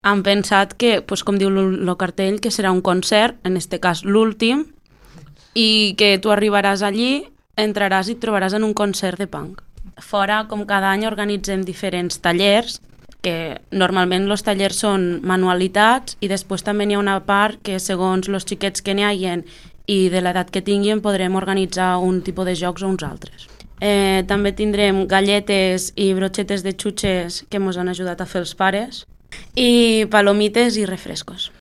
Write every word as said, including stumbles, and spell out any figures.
han pensat que, pues, com diu el cartell, que serà un concert, en este cas l'últim, i que tu arribaràs allí, entraràs i et trobaràs en un concert de punk. Fora, com cada any, organitzem diferents tallers, que normalment els tallers són manualitats i després també n'hi ha una part que segons els xiquets que n'hi hagin i de l'edat que tinguin podrem organitzar un tipus de jocs o uns altres. Eh, també tindrem galletes i broxetes de xutxes que ens han ajudat a fer els pares i palomites i refrescos.